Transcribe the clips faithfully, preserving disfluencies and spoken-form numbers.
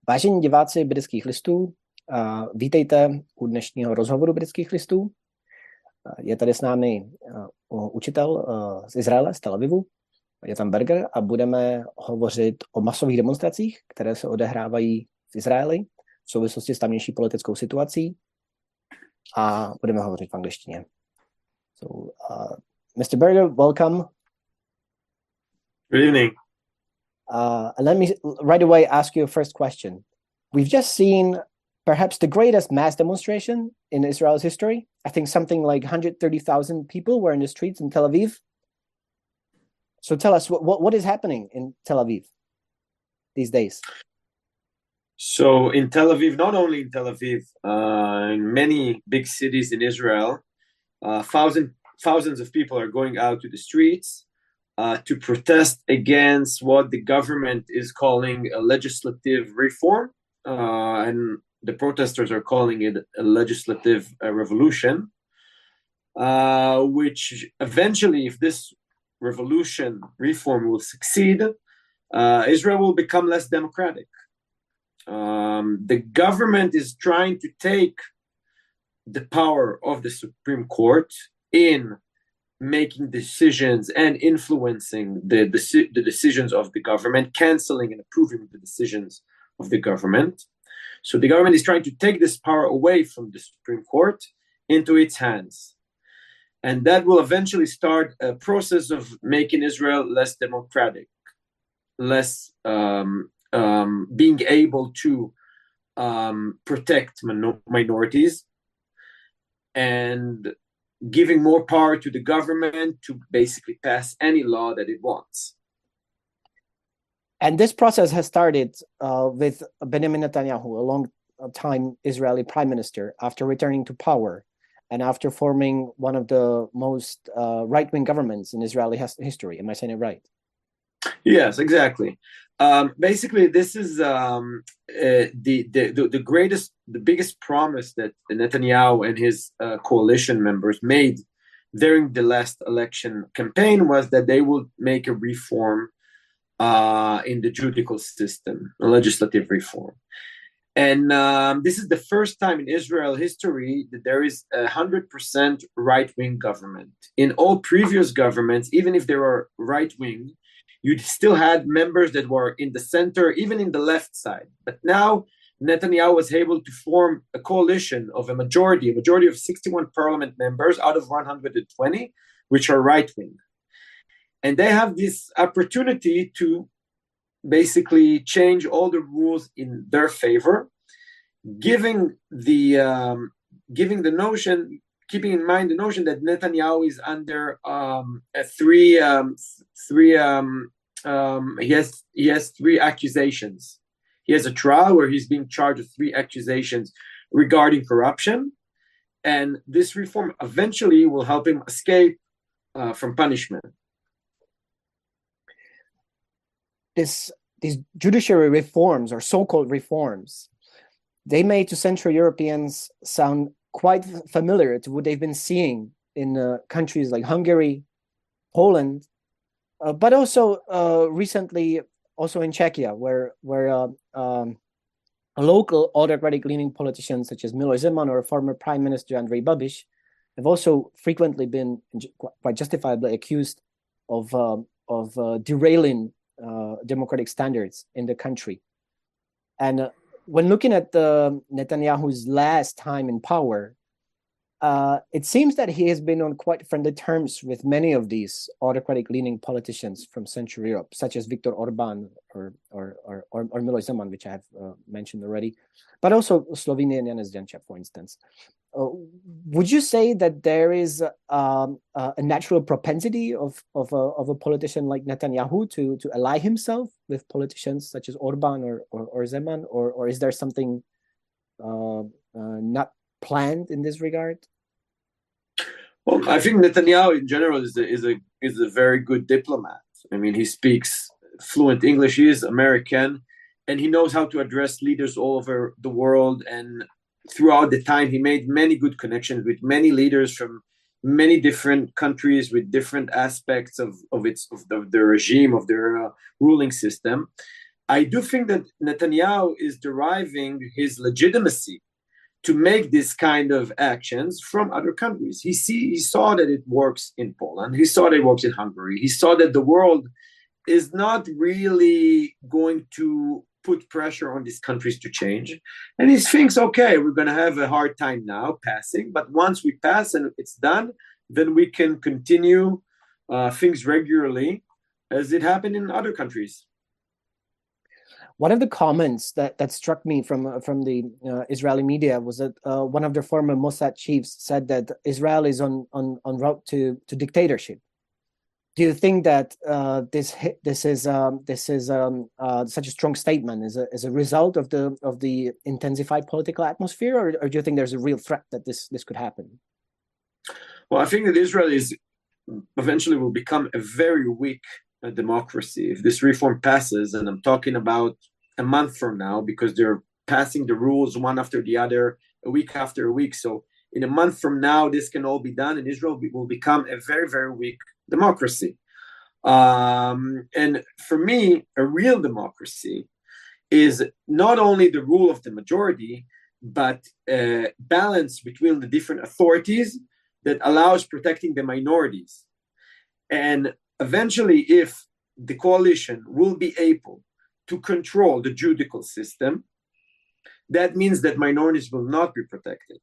Vážení diváci Britských listů, vítejte u dnešního rozhovoru Britských listů. Je tady s námi učitel z Izraele, z Tel Avivu, Jonathan Berger, a budeme hovořit o masových demonstracích, které se odehrávají v Izraeli v souvislosti s tamnější politickou situací, a budeme hovořit v angličtině. So, uh, mister Berger, welcome. Good evening. Uh, and let me right away ask you a first question. We've just seen perhaps the greatest mass demonstration in Israel's history. I think something like one hundred thirty thousand people were in the streets in Tel Aviv. So tell us, what, what, what is happening in Tel Aviv these days? So in Tel Aviv, not only in Tel Aviv, uh, in many big cities in Israel, uh, thousand, thousands of people are going out to the streets Uh, to protest against what the government is calling a legislative reform, uh, and the protesters are calling it a legislative uh, revolution, uh, which eventually, if this revolution reform will succeed, uh, Israel will become less democratic. Um, the government is trying to take the power of the Supreme Court in making decisions and influencing the, the, the decisions of the government, canceling and approving the decisions of the government. So the government is trying to take this power away from the Supreme Court into its hands. And that will eventually start a process of making Israel less democratic, less um, um, being able to um, protect min- minorities, and giving more power to the government to basically pass any law that it wants. And this process has started uh, with Benjamin Netanyahu, a long-time Israeli prime minister, after returning to power and after forming one of the most uh, right-wing governments in Israeli has- history. Am I saying it right? Yes, exactly. Um, basically, this is um, uh, the, the the greatest, the biggest promise that Netanyahu and his uh, coalition members made during the last election campaign was that they would make a reform uh, in the judicial system, a legislative reform. And um, this is the first time in Israel history that there is a one hundred percent right-wing government. In all previous governments, even if they were right-wing, you still had members that were in the center, even in the left side. But now Netanyahu was able to form a coalition of a majority, a majority of sixty-one parliament members out of one hundred twenty, which are right-wing. And they have this opportunity to basically change all the rules in their favor, giving the um, giving the notion, keeping in mind the notion that Netanyahu is under um, a three um, three um, um, he has he has three accusations. He has a trial where he's being charged with three accusations regarding corruption, and this reform eventually will help him escape uh, from punishment. This these judiciary reforms, or so-called reforms, they may to Central Europeans sound quite familiar to what they've been seeing in uh, countries like Hungary, Poland, uh, but also uh, recently also in Czechia, where where uh, um, local autocratic-leaning politicians such as Miloš Zeman or former Prime Minister Andrej Babiš have also frequently been quite justifiably accused of uh, of uh, derailing uh, democratic standards in the country. And uh, when looking at the Netanyahu's last time in power, uh, it seems that he has been on quite friendly terms with many of these autocratic-leaning politicians from Central Europe, such as Viktor Orban or or or, or, or Miloš Zeman, which I have uh, mentioned already, but also Slovenian Janez Janša, for instance. Uh, would you say that there is um, uh, a natural propensity of of a, of a politician like Netanyahu to to ally himself with politicians such as Orban or or, or Zeman, or or is there something uh, uh, not planned in this regard? Well, I think Netanyahu in general is a, is a is a very good diplomat. I mean, he speaks fluent English. He is American, and he knows how to address leaders all over the world. And throughout the time, he made many good connections with many leaders from many different countries with different aspects of, of its of the, the regime, of their uh, ruling system. I do think that Netanyahu is deriving his legitimacy to make this kind of actions from other countries. He see he saw that it works in Poland. He saw that it works in Hungary. He saw that the world is not really going to put pressure on these countries to change. And he thinks, okay, we're going to have a hard time now passing, but once we pass and it's done, then we can continue uh, things regularly as it happened in other countries. One of the comments that, that struck me from from the uh, Israeli media was that uh, one of their former Mossad chiefs said that Israel is on on, on route to, to dictatorship. Do you think that uh, this this is um, this is um, uh, such a strong statement as a as a result of the of the intensified political atmosphere, or, or do you think there's a real threat that this this could happen? Well, I think that Israel is eventually will become a very weak uh, democracy if this reform passes, and I'm talking about a month from now because they're passing the rules one after the other, a week after a week. So in a month from now, this can all be done, and Israel be, will become a very, very weak democracy. Um, and for me, a real democracy is not only the rule of the majority, but a balance between the different authorities that allows protecting the minorities. And eventually, if the coalition will be able to control the judicial system, that means that minorities will not be protected.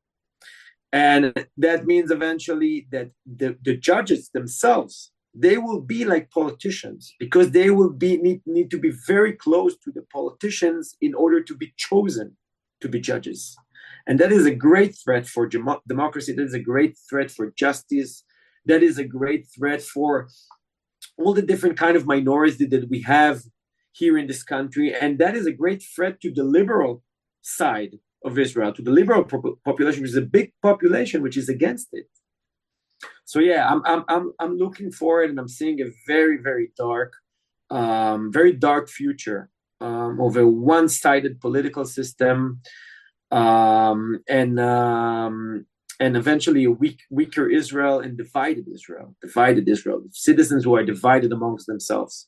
And that means eventually that the, the judges themselves, they will be like politicians because they will be need, need to be very close to the politicians in order to be chosen to be judges. And that is a great threat for gem- democracy. That is a great threat for justice. That is a great threat for all the different kind of minorities that we have here in this country. And that is a great threat to the liberal side of Israel, to the liberal pop- population, which is a big population which is against it. So yeah, I'm I'm I'm I'm looking forward, and I'm seeing a very very dark, um, very dark future um, of a one-sided political system, um, and um, and eventually a weak, weaker Israel and divided Israel, divided Israel, citizens who are divided amongst themselves.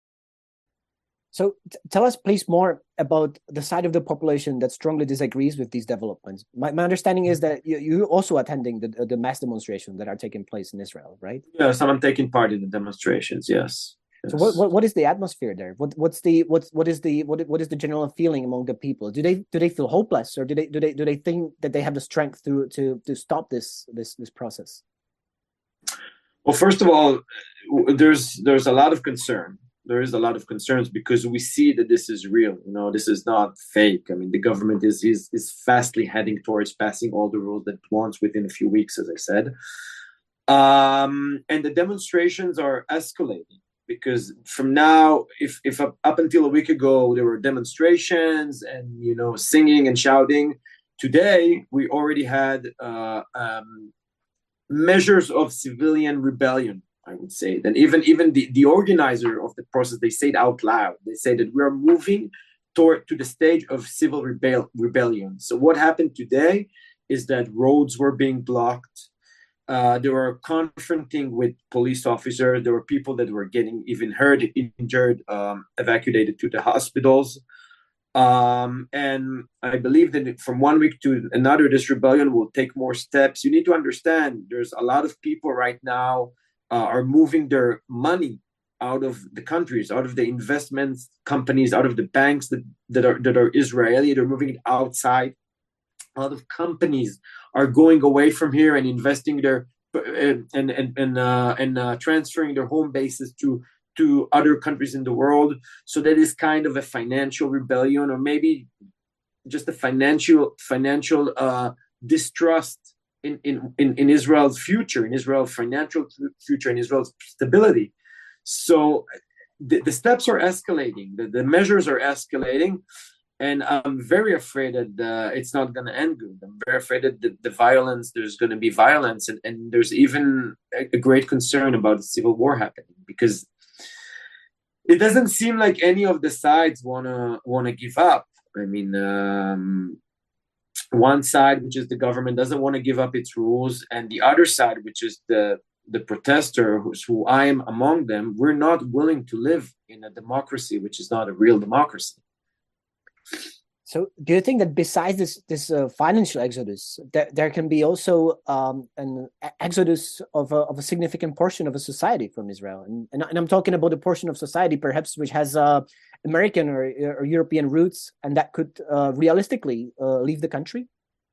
So t- tell us, please, more about the side of the population that strongly disagrees with these developments. My, my understanding is that you, you're also attending the, the mass demonstrations that are taking place in Israel, right? Yes, I'm taking part in the demonstrations. Yes. Yes. So what, what what is the atmosphere there? What what's the what's what is the what what is the general feeling among the people? Do they do they feel hopeless, or do they do they do they think that they have the strength to to to stop this this this process? Well, first of all, there's there's a lot of concern. There is a lot of concerns because we see that this is real. You know, this is not fake. I mean, the government is is is fastly heading towards passing all the rules that it wants within a few weeks, as I said. Um, and the demonstrations are escalating because from now, if if up, up until a week ago there were demonstrations and you know singing and shouting, today we already had uh, um, measures of civilian rebellion. I would say that even even the, the organizer of the process, they say it out loud. They say that we are moving toward to the stage of civil rebel, rebellion. So what happened today is that roads were being blocked. Uh, they were confronting with police officers. There were people that were getting even hurt, injured, um, evacuated to the hospitals. Um, and I believe that from one week to another, this rebellion will take more steps. You need to understand there's a lot of people right now uh, are moving their money out of the countries, out of the investment companies, out of the banks that, that are that are Israeli. They're moving it outside. A lot of companies are going away from here and investing their and and and and, uh, and uh, transferring their home bases to to other countries in the world. So that is kind of a financial rebellion, or maybe just a financial financial uh, distrust in, in, in, in Israel's future, in Israel's financial future, in Israel's stability. So the, the steps are escalating, the, the measures are escalating. And I'm very afraid that uh, it's not going to end good. I'm very afraid that the, the violence, there's going to be violence. And, and there's even a, a great concern about a civil war happening because it doesn't seem like any of the sides want to want to give up. I mean, um, one side, which is the government, doesn't want to give up its rules. And the other side, which is the the protesters, who I am among them, we're not willing to live in a democracy which is not a real democracy. So, do you think that besides this this uh, financial exodus, there, there can be also um, an exodus of a, of a significant portion of a society from Israel? And, and, and I'm talking about a portion of society perhaps which has uh, American or, or European roots, and that could uh, realistically uh, leave the country?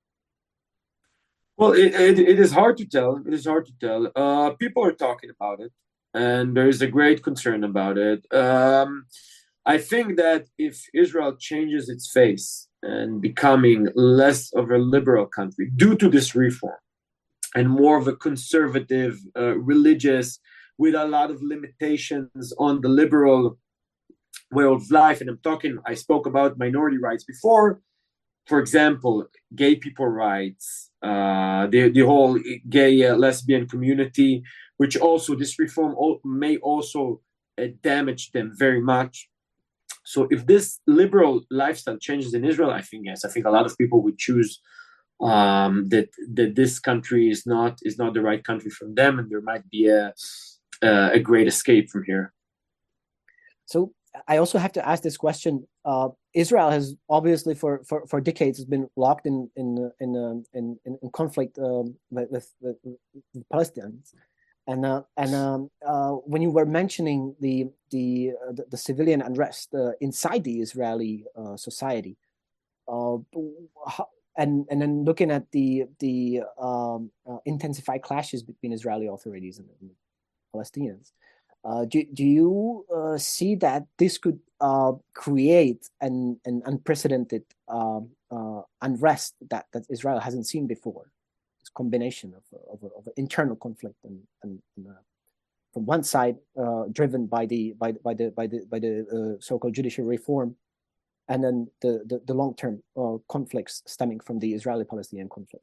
Well, it, it, it is hard to tell. It is hard to tell. Uh, people are talking about it, and there is a great concern about it. Um, I think that if Israel changes its face and becoming less of a liberal country due to this reform and more of a conservative, uh, religious, with a lot of limitations on the liberal way of life, and I'm talking, I spoke about minority rights before, for example, gay people rights, uh, the, the whole gay uh, lesbian community, which also this reform may also uh, damage them very much. So if this liberal lifestyle changes in Israel, I think yes, I think a lot of people would choose um, that that this country is not is not the right country for them, and there might be a a great escape from here. So I also have to ask this question. Uh, Israel has obviously for, for, for decades has been locked in in in um, in, in, in conflict um, with, with, with, with Palestinians. And uh, and um, uh, when you were mentioning the the uh, the, the civilian unrest uh, inside the Israeli uh, society, uh, and and then looking at the the um, uh, intensified clashes between Israeli authorities and, and Palestinians, uh, do do you uh, see that this could uh, create an an unprecedented uh, uh, unrest that that Israel hasn't seen before? Combination of of, of internal conflict and, and, and uh, from one side uh, driven by the by by the by the by the uh, so-called judicial reform, and then the the, the long-term uh, conflicts stemming from the Israeli-Palestinian conflict.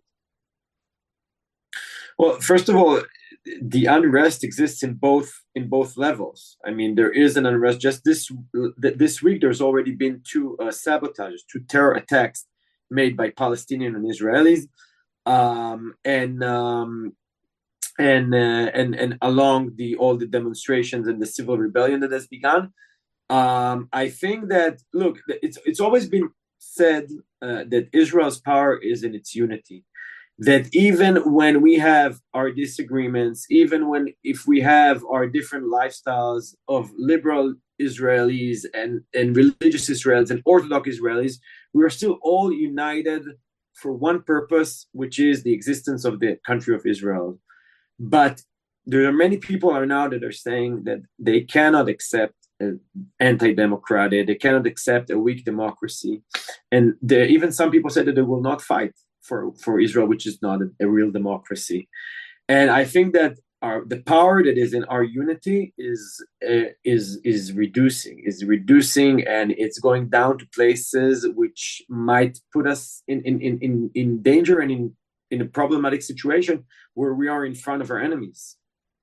Well, first of all, the unrest exists in both in both levels. I mean, there is an unrest. Just this this week, there's already been two uh, sabotages, two terror attacks made by Palestinian and Israelis. Um, and um, and uh, and and along the all the demonstrations and the civil rebellion that has begun, um, I think that look, it's it's always been said uh, that Israel's power is in its unity. That even when we have our disagreements, even when if we have our different lifestyles of liberal Israelis and and religious Israelis and Orthodox Israelis, we are still all united for one purpose, which is the existence of the country of Israel. But there are many people are now that are saying that they cannot accept an anti-democratic, they cannot accept a weak democracy. And there, even some people said that they will not fight for, for Israel, which is not a, a real democracy. And I think that our, the power that is in our unity is uh, is is reducing, is reducing, and it's going down to places which might put us in in in in danger and in in a problematic situation where we are in front of our enemies.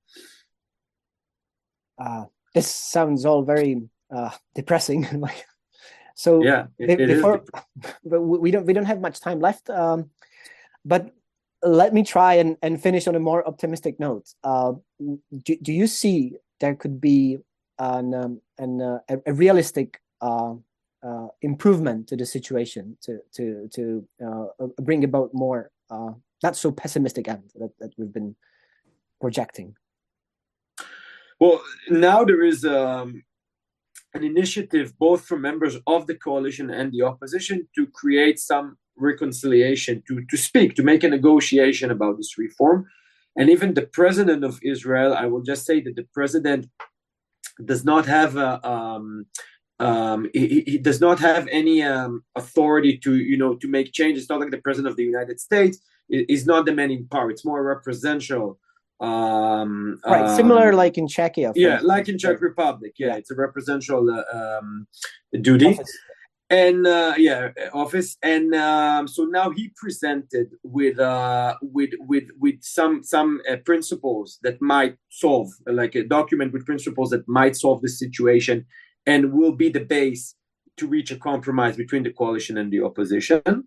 Uh, this sounds all very uh, depressing. So yeah, it, it before, but we don't we don't have much time left. Um, but let me try and, and finish on a more optimistic note. Uh, do, do you see there could be an, um, an, uh, a, a realistic uh, uh, improvement to the situation to to to uh, bring about more uh, not so pessimistic end that, that we've been projecting? Well, now there is um, an initiative both from members of the coalition and the opposition to create some reconciliation, to, to speak, to make a negotiation about this reform. And even the president of Israel, I will just say that the president does not have a, um, um, he, he does not have any um, authority to, you know, to make changes. It's not like the president of the United States. He's not the man in power. It's more representational. Um, right, um, similar like in Czechia. Yeah, instance. like in Czech Republic. Yeah, yeah. It's a representational uh, um, duty. Office. And uh, yeah, office, and um, so now he presented with uh, with with with some some uh, principles that might solve, like a document with principles that might solve the situation, and will be the base to reach a compromise between the coalition and the opposition.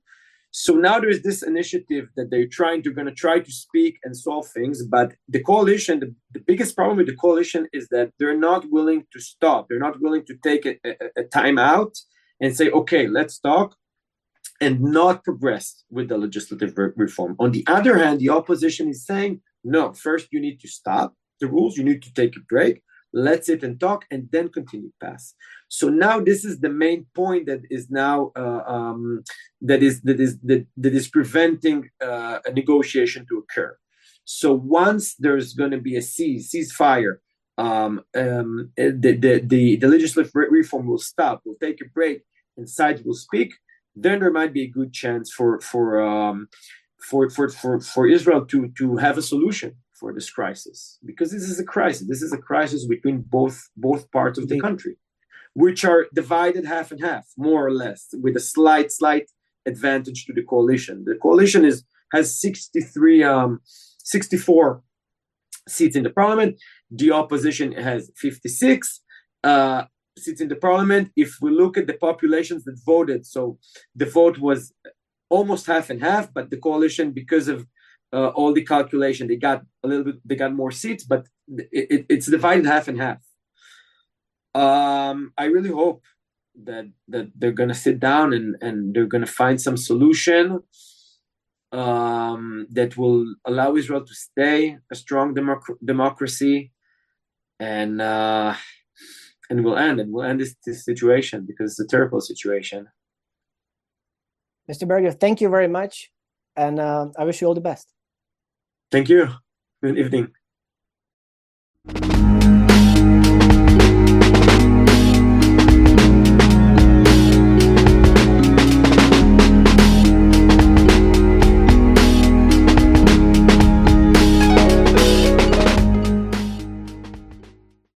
So now there is this initiative that they're trying to going to try to speak and solve things, but the coalition, the, the biggest problem with the coalition is that they're not willing to stop. They're not willing to take a, a, a time out and say, okay, let's talk, and not progress with the legislative re- reform. On the other hand, the opposition is saying, no, first you need to stop the rules, you need to take a break, let's sit and talk, and then continue pass. So now this is the main point that is now uh, um, that is that is that, that is preventing uh, a negotiation to occur. So once there's going to be a cease ceasefire, um, um, the, the the the legislative reform will stop. We'll take a break, and sides will speak. Then there might be a good chance for for um, for, for for for Israel to to have a solution for this crisis, because this is a crisis. This is a crisis between both both parts of the country, which are divided half and half, more or less, with a slight slight advantage to the coalition. The coalition is has sixty-three, um, sixty-four seats in the parliament. The opposition has fifty-six uh, seats in the parliament. If we look at the populations that voted, so the vote was almost half and half, but the coalition, because of uh, all the calculation, they got a little bit, they got more seats, but it, it, it's divided half and half. Um, I really hope that that they're gonna sit down and, and they're gonna find some solution um, that will allow Israel to stay a strong democ- democracy, and uh, and we'll end and we'll end this, this situation, because it's a terrible situation. Mister Berger, thank you very much, and uh, I wish you all the best. Thank you. Good evening.